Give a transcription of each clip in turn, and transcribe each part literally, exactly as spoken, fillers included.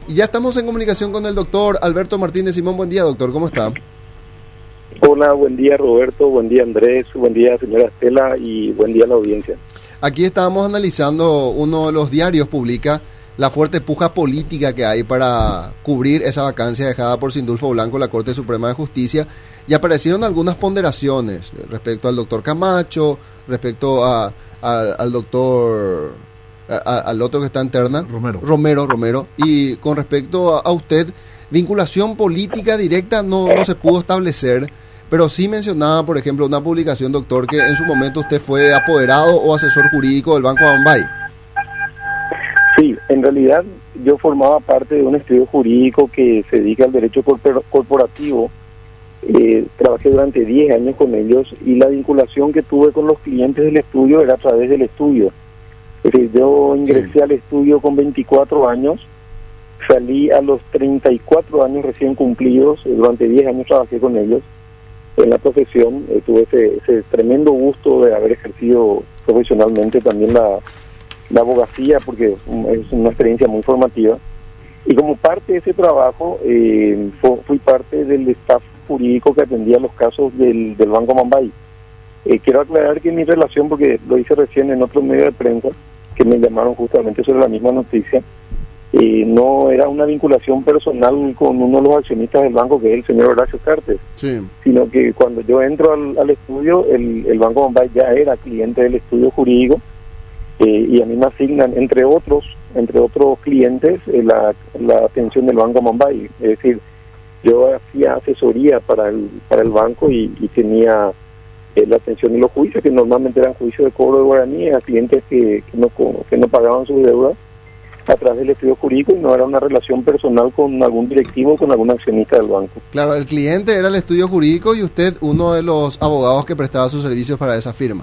Y ya estamos en comunicación con el doctor Alberto Martínez Simón. Buen día, doctor, ¿cómo está? Hola, buen día Roberto, buen día Andrés, buen día señora Estela y buen día a la audiencia. Aquí estábamos analizando, uno de los diarios publica la fuerte puja política que hay para cubrir esa vacancia dejada por Sindulfo Blanco en la Corte Suprema de Justicia, y aparecieron algunas ponderaciones respecto al doctor Camacho, respecto a, a al doctor, a, al otro que está en terna, Romero. Romero, Romero, y con respecto a, a usted, vinculación política directa no, no se pudo establecer, pero sí mencionaba, por ejemplo, una publicación, doctor, que en su momento usted fue apoderado o asesor jurídico del Banco Amambay. Sí, en realidad yo formaba parte de un estudio jurídico que se dedica al derecho corpor- corporativo. Eh, trabajé durante diez años con ellos y la vinculación que tuve con los clientes del estudio era a través del estudio. Es decir, yo ingresé Sí. al estudio con veinticuatro años, salí a los treinta y cuatro años recién cumplidos, eh, durante diez años trabajé con ellos en la profesión, eh, tuve ese, ese tremendo gusto de haber ejercido profesionalmente también la, la abogacía, porque es una experiencia muy formativa. Y como parte de ese trabajo, eh, fu- fui parte del staff jurídico que atendía los casos del, del Banco Amambay. Eh, quiero aclarar que mi relación, porque lo hice recién en otro medio de prensa, que me llamaron justamente sobre la misma noticia, eh, no era una vinculación personal con uno de los accionistas del banco, que es el señor Horacio Cartes, Sí. sino que cuando yo entro al, al estudio, el, el Banco Amambay ya era cliente del estudio jurídico, eh, y a mí me asignan, entre otros, entre otros clientes, eh, la, la atención del Banco Amambay. Es decir, yo hacía asesoría para el para el banco y, y tenía eh, la atención de los juicios, que normalmente eran juicios de cobro de guaraní a clientes que, que, no, que no pagaban sus deudas a través del estudio jurídico, y no era una relación personal con algún directivo o con algún accionista del banco. Claro, el cliente era el estudio jurídico y usted uno de los abogados que prestaba sus servicios para esa firma.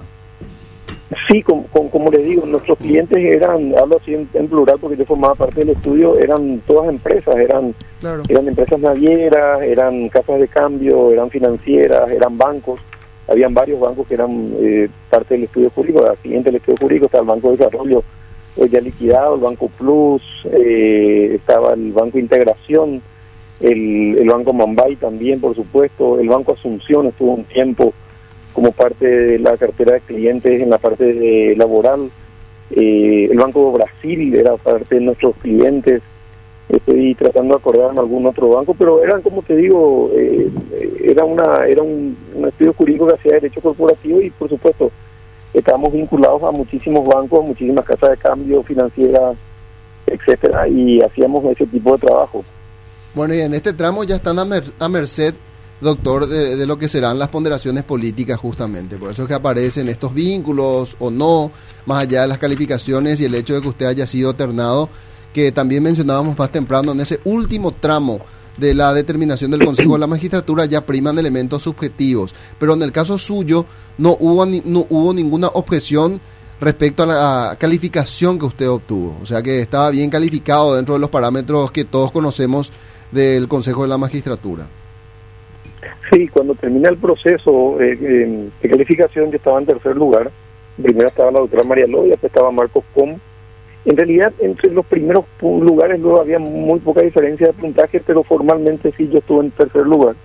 Sí, como, como, como les digo, nuestros clientes eran, hablo así en, en plural porque yo formaba parte del estudio, eran todas empresas, eran Claro. eran empresas navieras, eran casas de cambio, eran financieras, eran bancos. Habían varios bancos que eran eh, parte del estudio jurídico, era cliente del estudio jurídico. Estaba el Banco de Desarrollo eh, ya liquidado, el Banco Plus, eh, estaba el Banco Integración, el, el Banco Amambay también, por supuesto, el Banco Asunción estuvo un tiempo como parte de la cartera de clientes en la parte de laboral, eh, el Banco Brasil era parte de nuestros clientes. Estoy tratando de acordarme algún otro banco, pero eran, como te digo, eh, era una era un, un estudio jurídico que hacía derecho corporativo, y por supuesto estábamos vinculados a muchísimos bancos, muchísimas casas de cambio, financieras, etcétera, y hacíamos ese tipo de trabajo. Bueno, y en este tramo ya están a, mer- a merced, doctor, de, de lo que serán las ponderaciones políticas justamente. Por eso es que aparecen estos vínculos o no, más allá de las calificaciones y el hecho de que usted haya sido ternado, que también mencionábamos más temprano, en ese último tramo de la determinación del Consejo de la Magistratura ya priman elementos subjetivos, pero en el caso suyo no hubo ni, no hubo ninguna objeción respecto a la calificación que usted obtuvo, o sea que estaba bien calificado dentro de los parámetros que todos conocemos del Consejo de la Magistratura. Sí, cuando termina el proceso eh, eh, de calificación, yo estaba en tercer lugar. Primero estaba la doctora María Loya, después estaba Marcos Com. En realidad, entre los primeros pu- lugares luego había muy poca diferencia de puntaje, pero formalmente sí yo estuve en tercer lugar.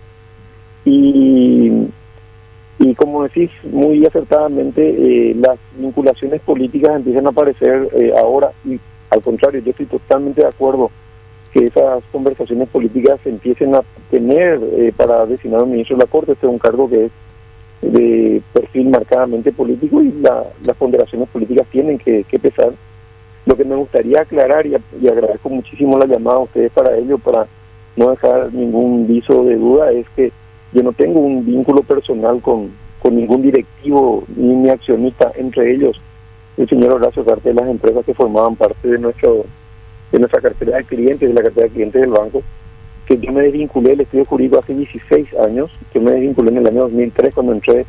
Y, y como decís muy acertadamente, eh, las vinculaciones políticas empiezan a aparecer eh, ahora, y al contrario, yo estoy totalmente de acuerdo que esas conversaciones políticas se empiecen a tener eh, para designar un ministro de la Corte. Este es un cargo que es de perfil marcadamente político, y la, las ponderaciones políticas tienen que, que pesar. Lo que me gustaría aclarar, y, y agradezco muchísimo la llamada a ustedes para ello, para no dejar ningún viso de duda, es que yo no tengo un vínculo personal con, con ningún directivo ni mi accionista, entre ellos el señor Horacio Cartes, las empresas que formaban parte de nuestro de nuestra cartera de clientes, de la cartera de clientes del banco, que yo me desvinculé del estudio jurídico hace dieciséis años. Yo me desvinculé en el año dos mil tres cuando entré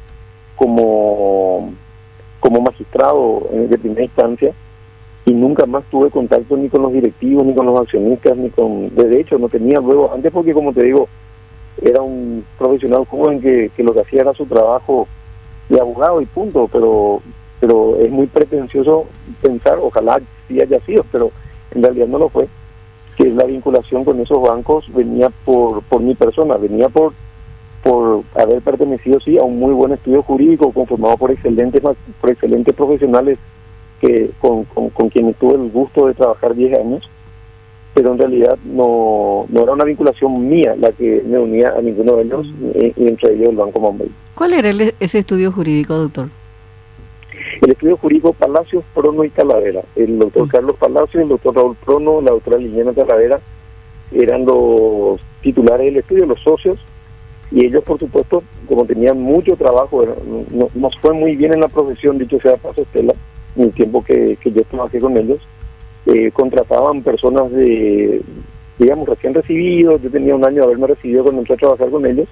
como, como magistrado de primera instancia, y nunca más tuve contacto ni con los directivos, ni con los accionistas, ni con... De hecho, no tenía luego, antes porque, como te digo, era un profesional joven que, que lo que hacía era su trabajo de abogado y punto, pero pero es muy pretencioso pensar, ojalá sí haya sido, pero en realidad no lo fue, que la vinculación con esos bancos venía por, por mi persona, venía por por haber pertenecido sí a un muy buen estudio jurídico conformado por excelentes por excelentes profesionales que con, con, con quienes tuve el gusto de trabajar diez años, pero en realidad no, no era una vinculación mía la que me unía a ninguno de ellos, y, y entre ellos el Banco Mambay. ¿Cuál era el, ese estudio jurídico, doctor? El estudio jurídico Palacios, Prono y Talavera. El doctor Carlos Palacios, el doctor Raúl Prono, la doctora Liliana Talavera eran los titulares del estudio, los socios, y ellos, por supuesto, como tenían mucho trabajo, no, nos fue muy bien en la profesión, dicho sea paso, Estela, en el tiempo que, que yo trabajé con ellos, eh, contrataban personas de, digamos, recién recibidos. Yo tenía un año de haberme recibido cuando entré a trabajar con ellos,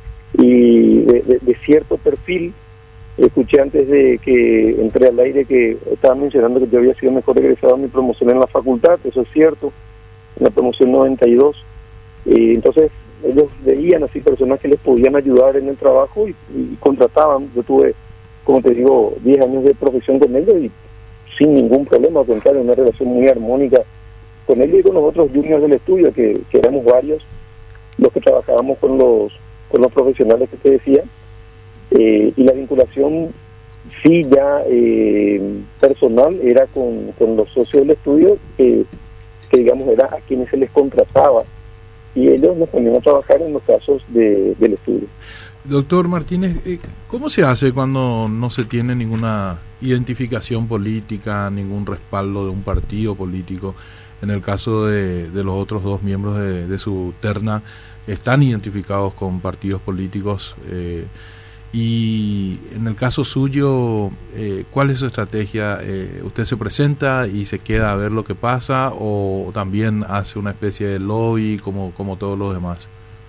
y de, de, de cierto perfil. Escuché antes de que entré al aire que estaban mencionando que yo había sido mejor egresado en mi promoción en la facultad, eso es cierto, en la promoción noventa y dos. Eh, entonces ellos veían así personas que les podían ayudar en el trabajo y, y contrataban. Yo tuve, como te digo, diez años de profesión con ellos y sin ningún problema, al contrario, una relación muy armónica con ellos y con los otros juniors del estudio, que, que éramos varios los que trabajábamos con los, con los profesionales que te decía. Eh, y la vinculación sí ya eh, personal era con, con los socios del estudio, que, que digamos era a quienes se les contrataba, y ellos nos ponían a trabajar en los casos de, del estudio. Doctor Martínez, ¿cómo se hace cuando no se tiene ninguna identificación política, ningún respaldo de un partido político? En el caso de, de los otros dos miembros de, de su terna, están identificados con partidos políticos, eh, y en el caso suyo, eh, ¿cuál es su estrategia? Eh, ¿Usted se presenta y se queda a ver lo que pasa, o también hace una especie de lobby como, como todos los demás?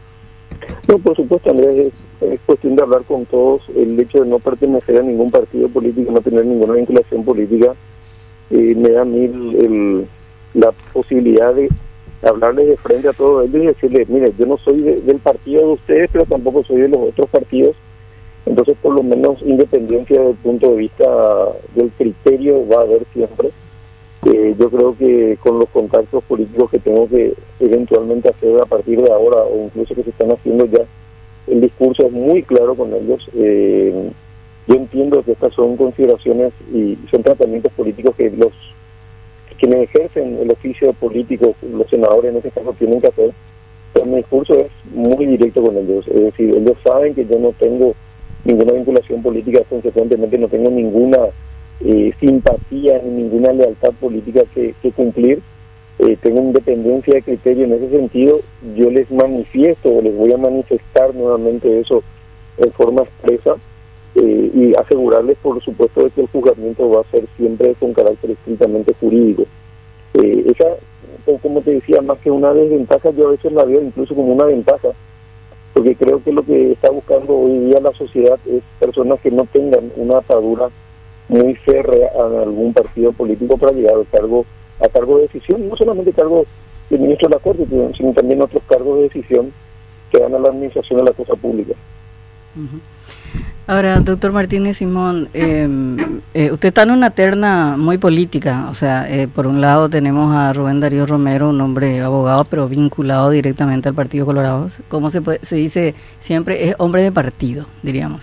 No, por supuesto, Andrés, es, es cuestión de hablar con todos. El hecho de no pertenecer a ningún partido político, no tener ninguna vinculación política, eh, me da a mí el, el, la posibilidad de hablarles de frente a todos ellos y decirles, mire, yo no soy de, del partido de ustedes, pero tampoco soy de los otros partidos. Entonces, por lo menos, independencia desde el punto de vista del criterio va a haber siempre. Eh, yo creo que con los contactos políticos que tengo que eventualmente hacer a partir de ahora, o incluso que se están haciendo ya, el discurso es muy claro con ellos. Eh, yo entiendo que estas son consideraciones y son tratamientos políticos que los quienes ejercen el oficio político, los senadores en este caso, tienen que hacer. Pero mi discurso es muy directo con ellos. Es decir, ellos saben que yo no tengo ninguna vinculación política, consecuentemente no tengo ninguna eh, simpatía ni ninguna lealtad política que, que cumplir. Eh, tengo independencia de criterio en ese sentido. Yo les manifiesto o les voy a manifestar nuevamente eso en forma expresa, eh, y asegurarles, por supuesto, de que el juzgamiento va a ser siempre con carácter estrictamente jurídico. Eh, esa, como te decía, más que una desventaja, yo a veces la veo incluso como una ventaja, porque creo que lo que está buscando hoy día la sociedad es personas que no tengan una atadura muy férrea a algún partido político para llegar al cargo, a cargo de decisión, no solamente cargo de ministro de la Corte, sino también otros cargos de decisión que dan a la administración de la cosa pública. Uh-huh. Ahora, doctor Martínez Simón, eh, eh, usted está en una terna muy política, o sea, eh, por un lado tenemos a Rubén Darío Romero, un hombre abogado, pero vinculado directamente al Partido Colorado, como se, puede, se dice siempre, es hombre de partido, diríamos.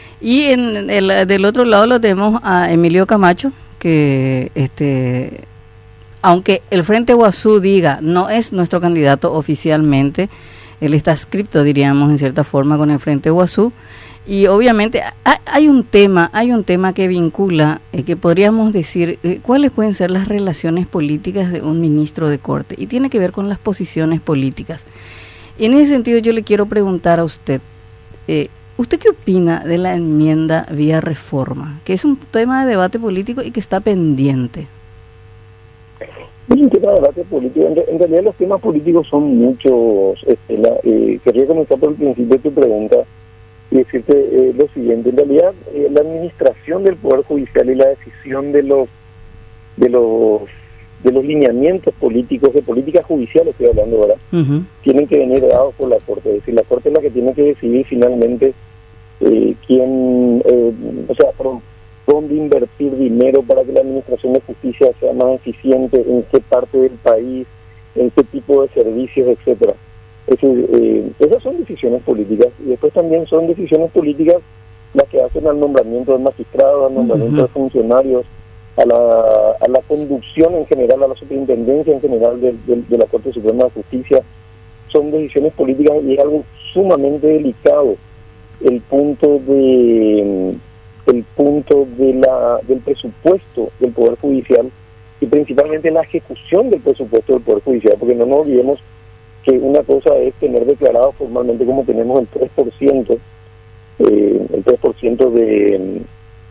Y en el, del otro lado lo tenemos a Emilio Camacho, que este, aunque el Frente Guazú diga no es nuestro candidato oficialmente, él está adscripto, diríamos, en cierta forma con el Frente Guazú. Y obviamente hay un tema, hay un tema que vincula, eh, que podríamos decir, eh, cuáles pueden ser las relaciones políticas de un ministro de Corte, y tiene que ver con las posiciones políticas. Y en ese sentido yo le quiero preguntar a usted, eh, ¿usted qué opina de la enmienda vía reforma? Que es un tema de debate político y que está pendiente. Es un tema de debate político. En, en realidad los temas políticos son muchos, Estela. Eh, quería comenzar por el principio de tu pregunta y decirte eh, lo siguiente. En realidad, eh, la administración del Poder Judicial y la decisión de los de los de los lineamientos políticos, de política judicial estoy hablando ahora, uh-huh. tienen que venir dados por la Corte. Es decir, la Corte es la que tiene que decidir finalmente eh, quién, eh, o sea, por dónde invertir dinero para que la administración de justicia sea más eficiente, en qué parte del país, en qué tipo de servicios, etcétera. Es decir, eh, esas son decisiones políticas, y después también son decisiones políticas las que hacen al nombramiento de magistrados, al nombramiento uh-huh. de funcionarios, a la, a la conducción en general, a la superintendencia en general de, de, de la Corte Suprema de Justicia. Son decisiones políticas y es algo sumamente delicado el punto de el punto de la del presupuesto del Poder Judicial, y principalmente la ejecución del presupuesto del Poder Judicial, porque no nos olvidemos que una cosa es tener declarado formalmente, como tenemos el tres por ciento, eh, el tres por ciento de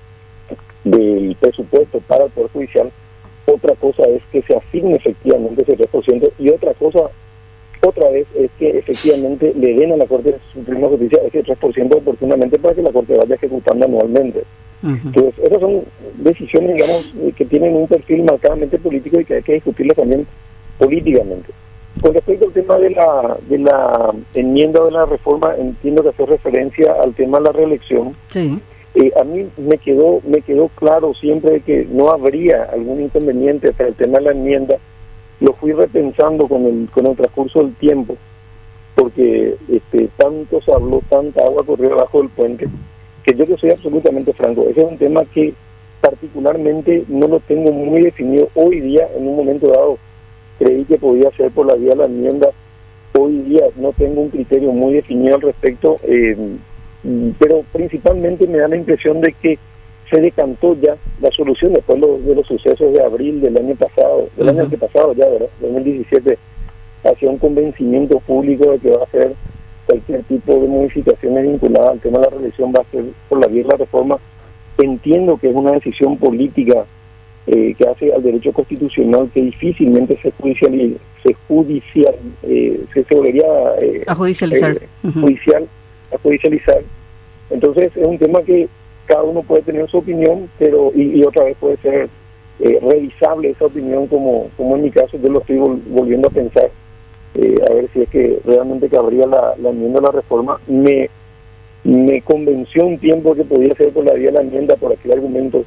del presupuesto para el Poder Judicial. Otra cosa es que se asigne efectivamente ese tres por ciento, y otra cosa, otra vez, es que efectivamente le den a la Corte Suprema de Justicia ese tres por ciento oportunamente para que la Corte vaya ejecutando anualmente. Uh-huh. Entonces, esas son decisiones, digamos, que tienen un perfil marcadamente político y que hay que discutirlas también políticamente. Con respecto al tema de la de la enmienda de la reforma, entiendo que hace referencia al tema de la reelección. Sí. Eh, a mí me quedó me quedó claro siempre que no habría algún inconveniente para el tema de la enmienda. Lo fui repensando con el con el transcurso del tiempo, porque este tanto se habló, tanta agua corrió abajo del puente, que yo que soy absolutamente franco, ese es un tema que particularmente no lo tengo muy definido hoy día. En un momento dado creí que podía ser por la vía de la enmienda, hoy día no tengo un criterio muy definido al respecto, eh, pero principalmente me da la impresión de que se decantó ya la solución después de los, de los sucesos de abril del año pasado, del uh-huh. año antepasado ya, ¿verdad? dos mil diecisiete, hacia un convencimiento público de que va a ser cualquier tipo de modificaciones vinculadas al tema de la reelección va a ser por la vía de la reforma. Entiendo que es una decisión política eh, que hace al derecho constitucional que difícilmente se judicial se judicial eh, se, se volvería eh, a judicializar eh, uh-huh. judicial a judicializar. Entonces es un tema que cada uno puede tener su opinión, pero y, y otra vez puede ser eh, revisable esa opinión, como como en mi caso yo lo estoy vol- volviendo a pensar, eh, a ver si es que realmente cabría la, la enmienda a la reforma. Me me convenció un tiempo que podía ser por la vía de la enmienda, por aquel argumento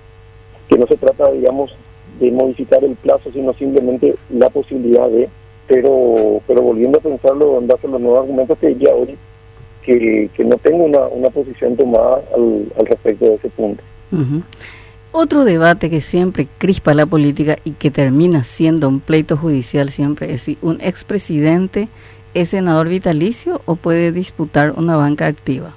que no se trata, digamos, de modificar el plazo, sino simplemente la posibilidad de, pero pero volviendo a pensarlo en base a los nuevos argumentos que ya hoy Que, que no tengo una, una posición tomada al, al respecto de ese punto. Uh-huh. Otro debate que siempre crispa la política y que termina siendo un pleito judicial siempre es si un expresidente es senador vitalicio o puede disputar una banca activa.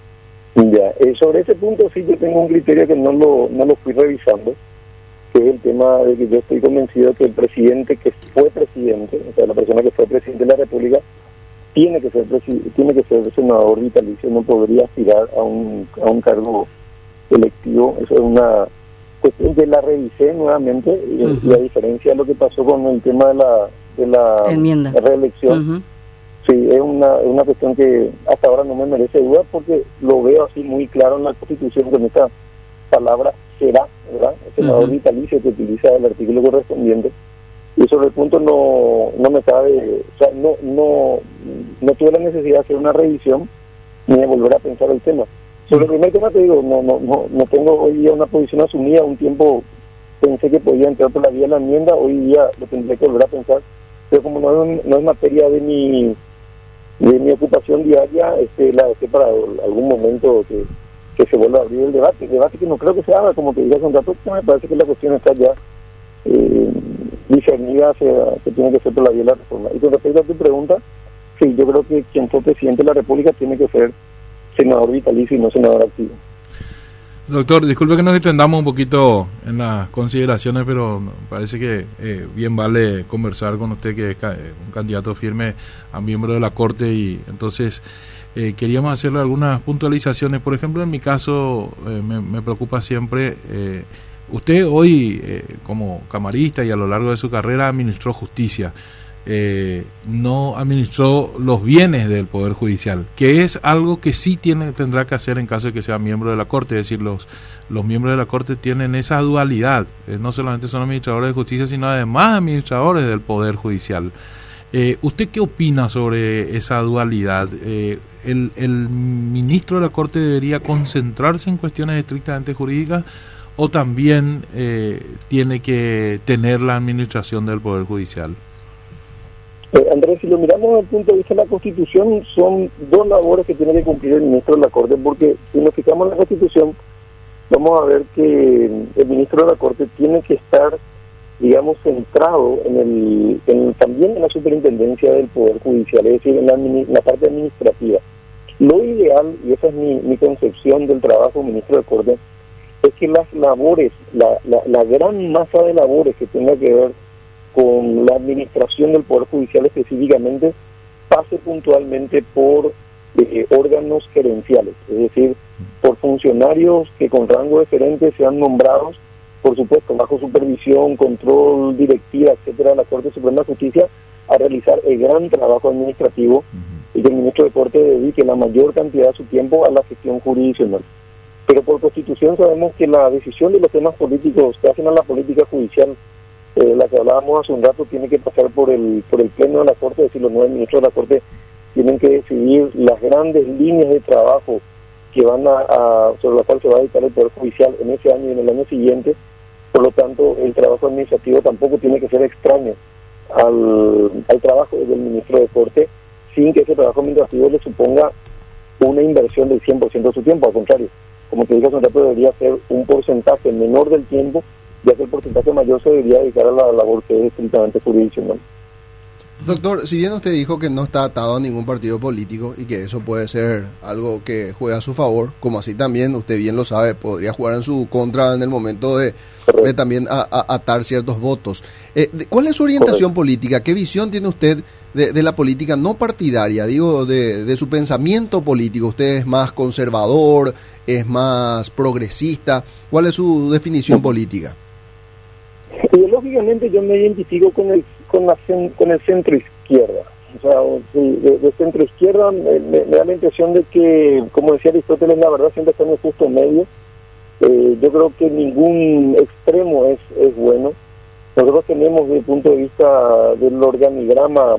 Ya, eh, sobre ese punto sí yo tengo un criterio que no lo, no lo fui revisando, que es el tema de que yo estoy convencido que el presidente que fue presidente, o sea, la persona que fue presidente de la República, tiene que ser tiene que ser senador vitalicio, no podría aspirar a un a un cargo electivo. Eso es una cuestión que la revisé nuevamente, y, uh-huh. y a diferencia de lo que pasó con el tema de la de la enmienda, reelección, uh-huh. sí, es una es una cuestión que hasta ahora no me merece duda, porque lo veo así muy claro en la Constitución, con esta palabra será, ¿verdad? El senador uh-huh. vitalicio, que utiliza el artículo correspondiente. Y sobre el punto no no me cabe, o sea, no no no tuve la necesidad de hacer una revisión ni de volver a pensar el tema. Sobre el primer tema te digo, no no no no tengo hoy día una posición asumida. Un tiempo pensé que podía entrar por la vía de la enmienda, hoy día lo tendré que volver a pensar, pero como no es, no es materia de mi de mi ocupación diaria, este la dejé para algún momento que, que se vuelva a abrir el debate, el debate que no creo que se haga, como te dije hace un rato, me parece que la cuestión está ya eh, discernida, que tiene que ser por la vía de la reforma. Y con respecto a tu pregunta, sí, yo creo que quien fue presidente de la República tiene que ser senador vitalicio y no senador activo. Doctor, disculpe que nos extendamos un poquito en las consideraciones, pero parece que eh, bien vale conversar con usted, que es ca- un candidato firme a miembro de la Corte, y entonces eh, queríamos hacerle algunas puntualizaciones. Por ejemplo, en mi caso eh, me, me preocupa siempre, eh, usted hoy eh, como camarista y a lo largo de su carrera administró justicia. Eh, no administró los bienes del Poder Judicial, que es algo que sí tiene tendrá que hacer en caso de que sea miembro de la Corte. Es decir, los los miembros de la Corte tienen esa dualidad, eh, no solamente son administradores de justicia, sino además administradores del Poder Judicial. Eh, ¿Usted qué opina sobre esa dualidad? Eh, el, ¿El ministro de la Corte debería concentrarse en cuestiones estrictamente jurídicas o también eh, tiene que tener la administración del Poder Judicial? Eh, Andrés, si lo miramos desde el punto de vista de la Constitución, son dos labores que tiene que cumplir el ministro de la Corte, porque si nos fijamos en la Constitución, vamos a ver que el ministro de la Corte tiene que estar, digamos, centrado en el, en, también en la superintendencia del Poder Judicial, es decir, en la, en la parte administrativa. Lo ideal, y esa es mi, mi concepción del trabajo del ministro de Corte, es que las labores, la, la, la gran masa de labores que tenga que ver con la administración del Poder Judicial específicamente, pase puntualmente por eh, órganos gerenciales, es decir, por funcionarios que con rango diferente sean nombrados, por supuesto, bajo supervisión, control, directiva, etcétera, de la Corte Suprema de Justicia, a realizar el gran trabajo administrativo uh-huh. y que el ministro de Corte dedique la mayor cantidad de su tiempo a la gestión jurisdiccional. Pero por Constitución sabemos que la decisión de los temas políticos que hacen a la política judicial, eh, la que hablábamos hace un rato, tiene que pasar por el por el pleno de la Corte, es decir, los nueve ministros de la Corte tienen que decidir las grandes líneas de trabajo que van a, a sobre las cuales se va a dedicar el Poder Judicial en ese año y en el año siguiente. Por lo tanto, el trabajo administrativo tampoco tiene que ser extraño al, al trabajo del ministro de Corte, sin que ese trabajo administrativo le suponga una inversión del cien por ciento de su tiempo. Al contrario, como te dije hace un rato, debería ser un porcentaje menor del tiempo, ya que el porcentaje mayor se debería dedicar a la labor que es estrictamente jurisdiccional. Doctor, si bien usted dijo que no está atado a ningún partido político y que eso puede ser algo que juega a su favor, como así también, usted bien lo sabe, podría jugar en su contra en el momento de, de también a, a, atar ciertos votos. Eh, ¿Cuál es su orientación Correcto. política? ¿Qué visión tiene usted de, de la política no partidaria? Digo, de, de su pensamiento político. ¿Usted es más conservador? ¿Es más progresista? ¿Cuál es su definición política? Ideológicamente yo me identifico con el con la con el centro izquierda, o sea, de, de centro izquierda me, me, me da la impresión de que, como decía Aristóteles, la verdad siempre está en el justo medio. Eh, yo creo que ningún extremo es, es bueno. Nosotros tenemos desde el punto de vista del organigrama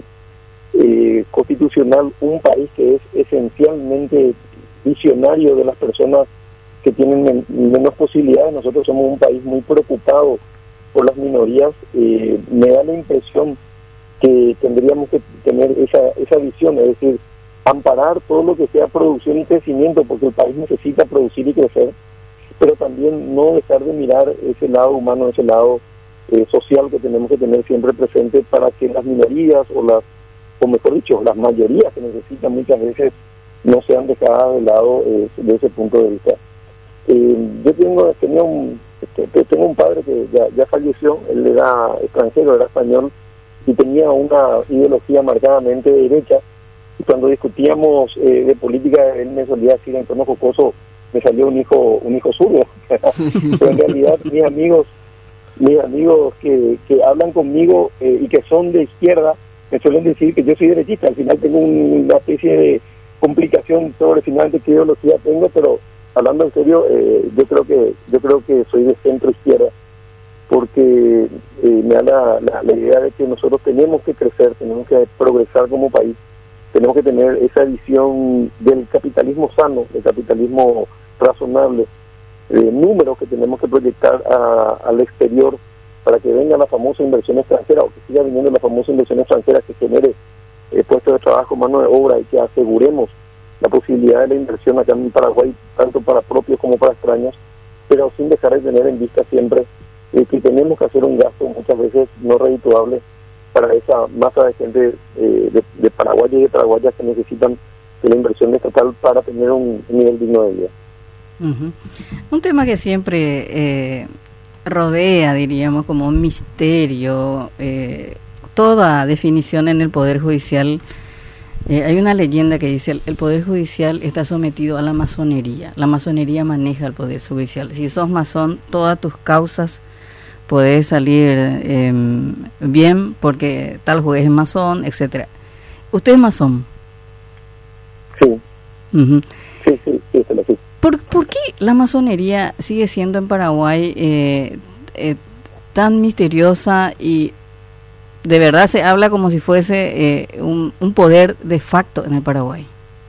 eh, constitucional un país que es esencialmente visionario de las personas que tienen men, menos posibilidades. Nosotros somos un país muy preocupado por las minorías. Eh, me da la impresión que tendríamos que tener esa esa visión, es decir, amparar todo lo que sea producción y crecimiento, porque el país necesita producir y crecer, pero también no dejar de mirar ese lado humano, ese lado eh, social que tenemos que tener siempre presente para que las minorías o las, o mejor dicho, las mayorías que necesitan muchas veces no sean dejadas de lado eh, de ese punto de vista. Eh, yo tengo tenía un Este, tengo un padre que ya, ya falleció, él era extranjero, era español, y tenía una ideología marcadamente de derecha, y cuando discutíamos eh, de política, él me solía decir en tono jocoso, me salió un hijo un hijo zurdo. Pero en realidad mis amigos mis amigos que, que hablan conmigo eh, y que son de izquierda, me suelen decir que yo soy derechista. Al final tengo un, una especie de complicación sobre finalmente qué ideología tengo, pero hablando en serio, eh, yo creo que yo creo que soy de centro izquierda, porque eh, me da la, la, la idea de que nosotros tenemos que crecer, tenemos que progresar como país, tenemos que tener esa visión del capitalismo sano, del capitalismo razonable, eh, números que tenemos que proyectar a, al exterior para que venga la famosa inversión extranjera, o que siga viniendo la famosa inversión extranjera que genere eh, puestos de trabajo, mano de obra, y que aseguremos la posibilidad de la inversión acá en Paraguay, tanto para propios como para extraños, pero sin dejar de tener en vista siempre eh, que tenemos que hacer un gasto muchas veces no redituable para esa masa de gente eh, de, de paraguayos y de paraguayas que necesitan de la inversión estatal para tener un, un nivel digno de vida. Uh-huh. Un tema que siempre eh, rodea, diríamos, como un misterio, eh, toda definición en el Poder Judicial. Eh, hay una leyenda que dice el, el Poder Judicial está sometido a la masonería. La masonería maneja el Poder Judicial. Si sos masón, todas tus causas podés salir eh, bien porque tal juez es masón, etcétera. ¿Usted es masón? Sí. Uh-huh. Sí, sí, sí, sí, sí. ¿Por, ¿Por qué la masonería sigue siendo en Paraguay eh, eh, tan misteriosa y de verdad se habla como si fuese eh, un, un poder de facto en el Paraguay?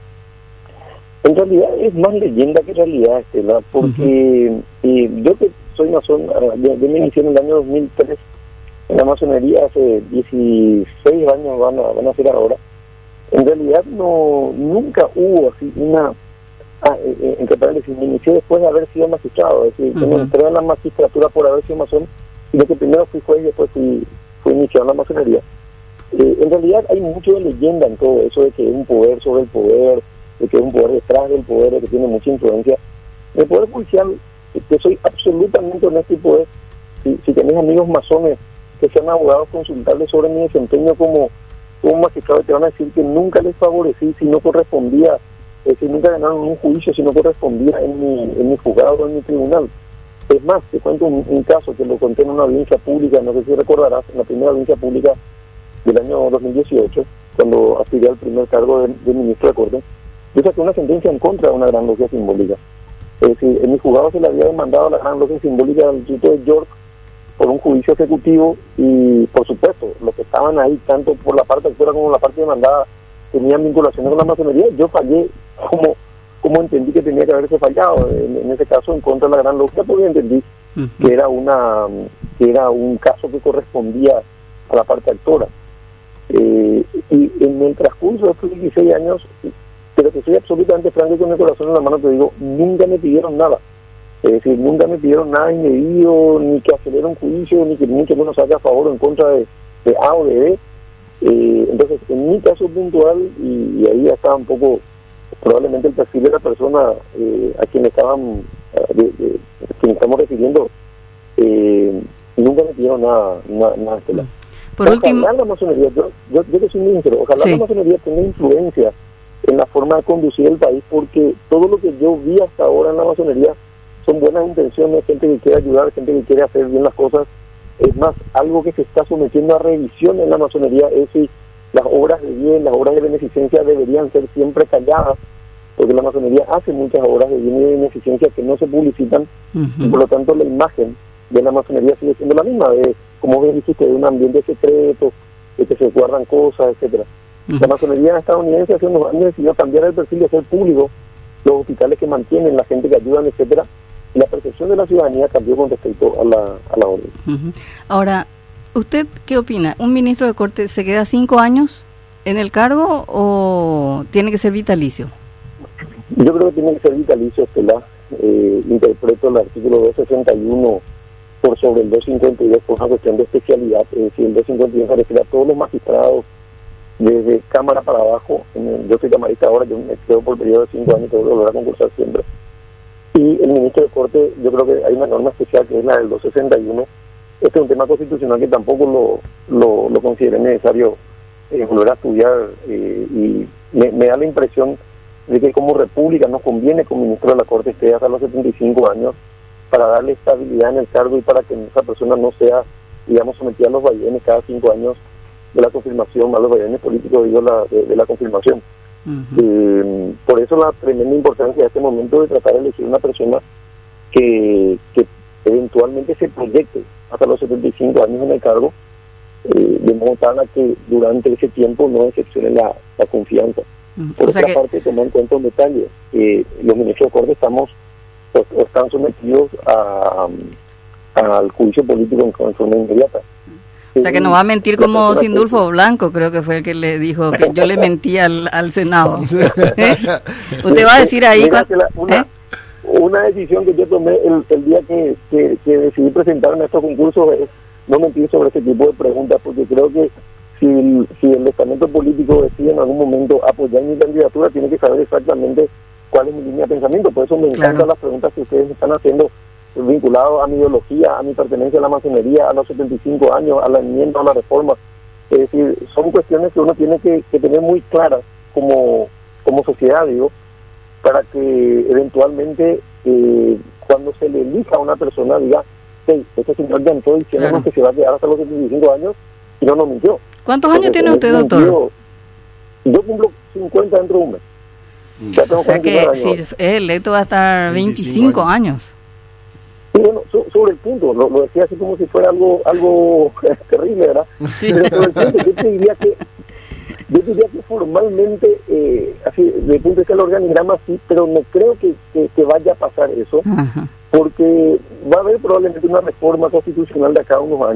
En realidad es más leyenda que realidad, Estela, porque uh-huh. eh, yo que soy masón, yo, yo me inicié en el año dos mil tres en la masonería hace dieciséis años van a, van a ser ahora. En realidad no nunca hubo así una... Ah, eh, en que paréntesis, me inicié después de haber sido magistrado, es decir, uh-huh. no entré en la magistratura por haber sido masón, sino que primero fui juez y después fui, fui iniciado en la masonería. Eh, en realidad hay mucho de leyenda en todo eso, de que es un poder sobre el poder, de que es un poder detrás del poder, de que tiene mucha influencia. El poder judicial, que soy absolutamente honesto y poder, si, si tenés amigos masones que sean abogados, consultarles sobre mi desempeño como, como magistrado, te van a decir que nunca les favorecí si no correspondía. Es decir, nunca ganaron un juicio si no correspondía en mi, en mi juzgado o en mi tribunal. Es más, te cuento un, un caso que lo conté en una audiencia pública, no sé si recordarás, en la primera audiencia pública del año dos mil dieciocho, cuando aspiré al primer cargo de, de ministro de Corte, yo saqué una sentencia en contra de una gran logia simbólica. Es decir, en mi juzgado se le había demandado a la gran logia simbólica del distrito de York por un juicio ejecutivo y, por supuesto, los que estaban ahí, tanto por la parte actora como la parte demandada, tenían vinculaciones con la masonería. Yo fallé como como entendí que tenía que haberse fallado en, en ese caso en contra de la gran logia, porque entendí uh-huh. que era una que era un caso que correspondía a la parte actora. Eh, y en el transcurso de estos dieciséis años, pero que soy absolutamente franco y con el corazón en la mano, te digo, nunca me pidieron nada. Es decir, nunca me pidieron nada indebido, ni que acelere un juicio, ni que mucho menos saque a favor o en contra de, de A o de B. Eh, entonces, en mi caso puntual, y, y ahí ya estaba un poco probablemente el perfil de la persona eh, a quien estaban de, de, a quien estamos refiriendo, eh, nunca me pidieron nada, nada, nada estelar. Por ojalá último, la masonería, yo, yo, yo que soy muy sincero, ojalá sí. la masonería tenga influencia en la forma de conducir el país, porque todo lo que yo vi hasta ahora en la masonería son buenas intenciones, gente que quiere ayudar, gente que quiere hacer bien las cosas. Es más, algo que se está sometiendo a revisión en la masonería es si las obras de bien, las obras de beneficencia deberían ser siempre calladas, porque la masonería hace muchas obras de bien y de beneficencia que no se publicitan, uh-huh. y por lo tanto la imagen de la masonería sigue siendo la misma, de, como bien dijiste, de un ambiente secreto, de que se guardan cosas, etcétera. Uh-huh. La masonería estadounidense hace unos años decidió cambiar el perfil de ser público, los hospitales que mantienen, la gente que ayudan, etcétera, y la percepción de la ciudadanía cambió con respecto a la, a la orden. Uh-huh. Ahora, ¿usted qué opina? ¿Un ministro de Corte se queda cinco años en el cargo o tiene que ser vitalicio? Yo creo que tiene que ser vitalicio, Estela. Eh, interpreto el artículo doscientos sesenta y uno por sobre el doscientos cincuenta y dos por una cuestión de especialidad. Es decir, el doscientos cincuenta y dos se refiere a todos los magistrados desde Cámara para abajo. En el, yo soy camarista ahora, yo me quedo por periodo de cinco años, tengo que volver a concursar siempre. Y el ministro de Corte, yo creo que hay una norma especial que es la del doscientos sesenta y uno. Este es un tema constitucional que tampoco lo, lo, lo consideré necesario eh, volver a estudiar eh, y me, me da la impresión de que como república nos conviene que un ministro de la Corte esté hasta los setenta y cinco años para darle estabilidad en el cargo y para que esa persona no sea, digamos, sometida a los vaivenes cada cinco años de la confirmación, a los vaivenes políticos, digo, la, de, de la confirmación. Uh-huh. Eh, por eso la tremenda importancia de este momento de tratar de elegir una persona que, que eventualmente se proyecte hasta los setenta y cinco años en el cargo, eh, de modo tal a que durante ese tiempo no decepcione la, la confianza. Uh-huh. Por o otra que... parte, tomar en cuenta un detalle, eh, los ministros de Corte estamos o, o están sometidos a, a, al juicio político en, en forma inmediata. O sea que no va a mentir como Sindulfo Blanco, creo que fue el que le dijo que yo le mentí al, al Senado. ¿Eh? Usted va a decir ahí... Cuando, una, ¿eh? una decisión que yo tomé el, el día que, que, que decidí presentar en estos concursos es no mentir sobre este tipo de preguntas, porque creo que si el, si el estamento político decide en algún momento apoyar mi candidatura, tiene que saber exactamente cuál es mi línea de pensamiento. Por eso me encantan claro. las preguntas que ustedes están haciendo vinculado a mi ideología, a mi pertenencia a la masonería, a los setenta y cinco años, a la enmienda, a la reforma. Es decir, son cuestiones que uno tiene que, que tener muy claras como, como sociedad, digo, para que eventualmente eh, cuando se le elija a una persona diga, hey, este señor ya entró diciendo claro. que se va a quedar hasta los setenta y cinco años y no nos mintió. ¿Cuántos Entonces, años tiene usted, doctor? Mintió, yo cumplo cincuenta dentro de un mes. Mm. Ya tengo o sea que si es electo va a estar veinticinco años. años. Sí, bueno, so, sobre el punto, lo, lo decía así como si fuera algo algo terrible, ¿verdad? Sí. Pero sobre el punto, yo te diría que, yo diría que formalmente, eh, así, desde el punto de vista del organigrama, sí, pero no creo que, que, que vaya a pasar eso, Ajá. porque va a haber probablemente una reforma constitucional de acá a unos años,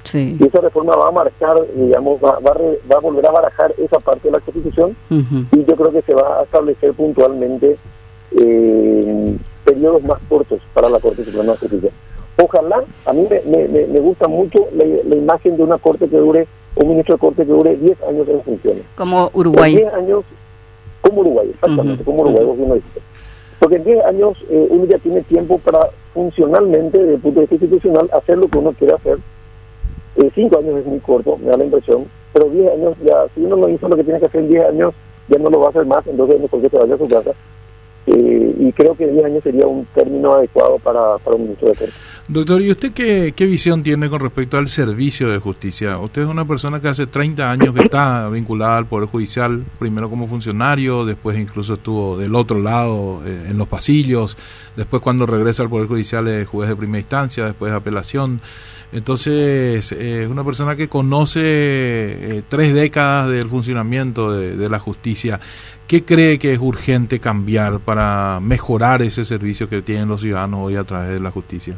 Sí. Y esa reforma va a marcar, digamos, va, va, a re, va a volver a barajar esa parte de la Constitución, uh-huh. y yo creo que se va a establecer puntualmente eh, periodos más cortos para la Corte Suprema de Justicia. Ojalá, a mí me, me, me gusta mucho la, la imagen de una Corte que dure, un ministro de Corte que dure diez años en funciones. Como Uruguay. diez años, como Uruguay, exactamente, uh-huh. como Uruguay, uh-huh. vos bien lo dijiste. Porque en diez años eh, uno ya tiene tiempo para funcionalmente, desde el punto de vista institucional, hacer lo que uno quiere hacer. Eh, cinco años es muy corto, me da la impresión, pero diez años ya, si uno no hizo lo que tiene que hacer en diez años, ya no lo va a hacer más, entonces es mejor que se vaya a su casa. Eh, y creo que diez años sería un término adecuado para, para un ministro de Corte. Doctor, ¿y usted qué, qué visión tiene con respecto al servicio de justicia? Usted es una persona que hace treinta años que está vinculada al Poder Judicial, primero como funcionario, después incluso estuvo del otro lado, eh, en los pasillos, después cuando regresa al Poder Judicial es juez de primera instancia, después de apelación. Entonces, es eh, una persona que conoce eh, tres décadas del funcionamiento de, de la justicia. ¿Qué cree que es urgente cambiar para mejorar ese servicio que tienen los ciudadanos hoy a través de la justicia?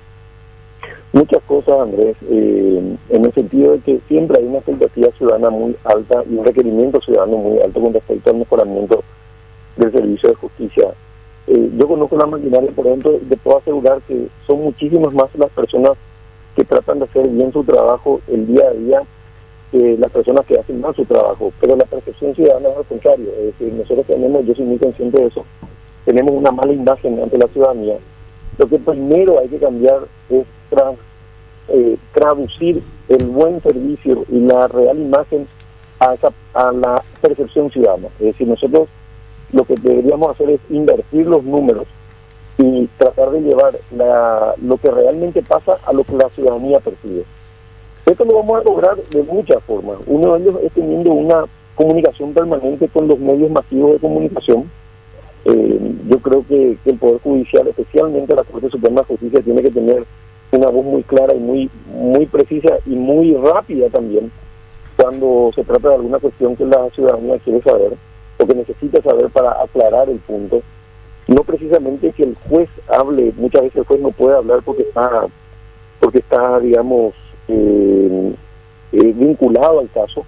Muchas cosas, Andrés, eh, en el sentido de que siempre hay una expectativa ciudadana muy alta y un requerimiento ciudadano muy alto con respecto al mejoramiento del servicio de justicia. Eh, yo conozco la maquinaria, por ejemplo, y te puedo asegurar que son muchísimas más las personas que tratan de hacer bien su trabajo el día a día que las personas que hacen mal su trabajo, pero la percepción ciudadana es al contrario. Es decir, nosotros tenemos, yo soy muy consciente de eso, tenemos una mala imagen ante la ciudadanía. Lo que primero hay que cambiar es tra, eh, traducir el buen servicio y la real imagen a, esa, a la percepción ciudadana. Es decir, nosotros lo que deberíamos hacer es invertir los números y tratar de llevar la, lo que realmente pasa a lo que la ciudadanía percibe. Esto lo vamos a lograr de muchas formas. Uno de ellos es teniendo una comunicación permanente con los medios masivos de comunicación. Eh, yo creo que, que el Poder Judicial, especialmente la Corte Suprema de Justicia, tiene que tener una voz muy clara y muy, muy precisa y muy rápida también cuando se trata de alguna cuestión que la ciudadanía quiere saber o que necesita saber para aclarar el punto. No precisamente que el juez hable, muchas veces el juez no puede hablar porque está, porque está digamos, eh, eh, vinculado al caso,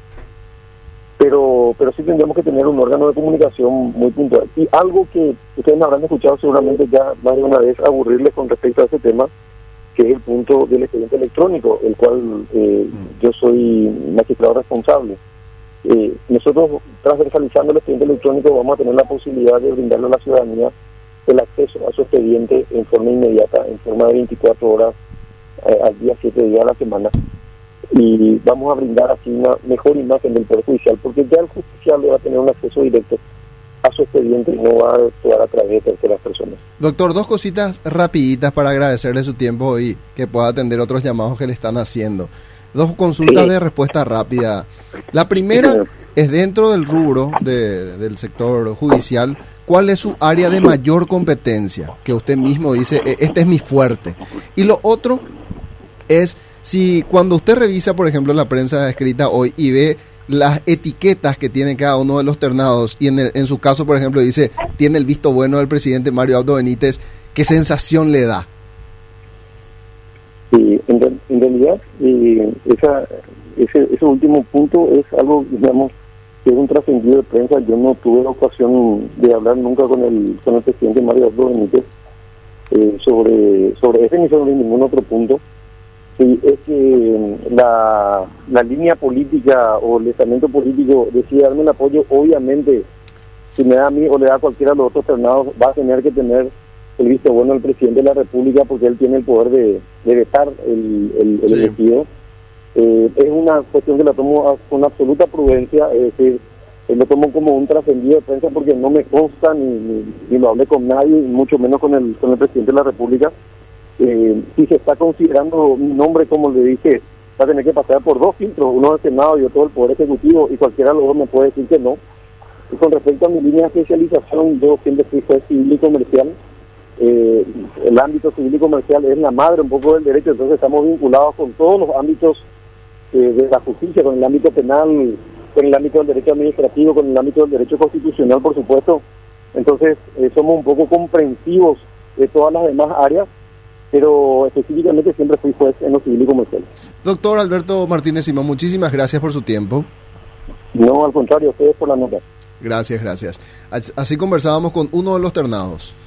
pero pero sí tendríamos que tener un órgano de comunicación muy puntual. Y algo que ustedes me habrán escuchado seguramente ya más de una vez aburrirles con respecto a ese tema, que es el punto del expediente electrónico, el cual eh, yo soy magistrado responsable. Eh, nosotros, transversalizando el expediente electrónico, vamos a tener la posibilidad de brindarle a la ciudadanía el acceso a su expediente en forma inmediata, en forma de veinticuatro horas eh, al día, siete días a la semana. Y vamos a brindar así una mejor imagen del Poder Judicial, porque ya el justiciable va a tener un acceso directo a su expediente y no va a actuar a través de terceras personas. Doctor, dos cositas rapiditas para agradecerle su tiempo y que pueda atender otros llamados que le están haciendo. Dos consultas sí. de respuesta rápida. La primera sí. es dentro del rubro de, del sector judicial. ¿Cuál es su área de mayor competencia? Que usted mismo dice, este es mi fuerte. Y lo otro es, si cuando usted revisa, por ejemplo, la prensa escrita hoy y ve las etiquetas que tiene cada uno de los ternados, y en, el, en su caso, por ejemplo, dice, tiene el visto bueno del presidente Mario Abdo Benítez, ¿qué sensación le da? Sí, en, en realidad, eh, esa, ese, ese último punto es algo, digamos, que es un trascendido de prensa. Yo no tuve la ocasión de hablar nunca con el con el presidente Mario Abdo Benítez eh, sobre, sobre ese ni sobre ningún otro punto. Sí, es que la, la línea política o el estamento político decide darme el apoyo. Obviamente, si me da a mí o le da a cualquiera de los otros ternados, va a tener que tener el visto bueno del presidente de la República, porque él tiene el poder de, de vetar el, el, el sí. elegido. Eh, es una cuestión que la tomo con absoluta prudencia, es decir, eh, lo tomo como un trascendido de prensa porque no me consta ni, ni, ni lo hablé con nadie, y mucho menos con el, con el presidente de la República. Eh, si se está considerando mi nombre, como le dije, va a tener que pasar por dos filtros, uno del Senado y otro del Poder Ejecutivo, y cualquiera de los dos me puede decir que no. Y con respecto a mi línea de especialización, yo siempre fui juez civil y comercial. Eh, el ámbito civil y comercial es la madre un poco del derecho, entonces estamos vinculados con todos los ámbitos eh, de la justicia, con el ámbito penal, con el ámbito del derecho administrativo, con el ámbito del derecho constitucional, por supuesto. Entonces eh, somos un poco comprensivos de todas las demás áreas, pero específicamente siempre fui juez en lo civil y comercial. Doctor Alberto Martínez Simón, muchísimas gracias por su tiempo. No, al contrario, ustedes por la nota. Gracias, gracias. Así conversábamos con uno de los ternados.